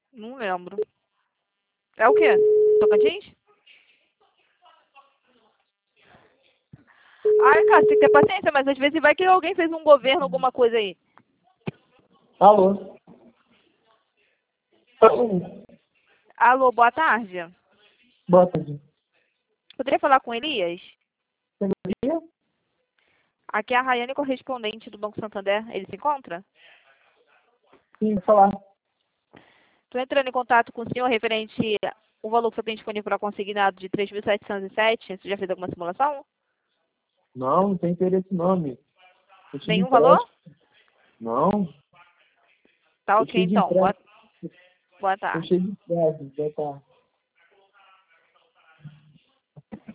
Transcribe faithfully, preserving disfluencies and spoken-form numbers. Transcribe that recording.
Não lembro. É o quê? Tocantins? Ai, cara, você tem que ter paciência, mas às vezes vai que alguém fez um governo, alguma coisa aí. Alô? Alô, boa tarde. Boa tarde. Poderia falar com Elias? Dia? Aqui é a Rayane, correspondente do Banco Santander. Ele se encontra? Sim, vou falar. Estou entrando em contato com o senhor referente o valor que você tem disponível para consignado de três mil setecentos e sete. Você já fez alguma simulação? Não, não tem interesse não, amigo. Eu tive Nenhum valor? empréstimo. Não, Tá eu ok, tive então. Boa, empréstimo. boa Eu tarde. cheio de empréstimo. Boa tarde.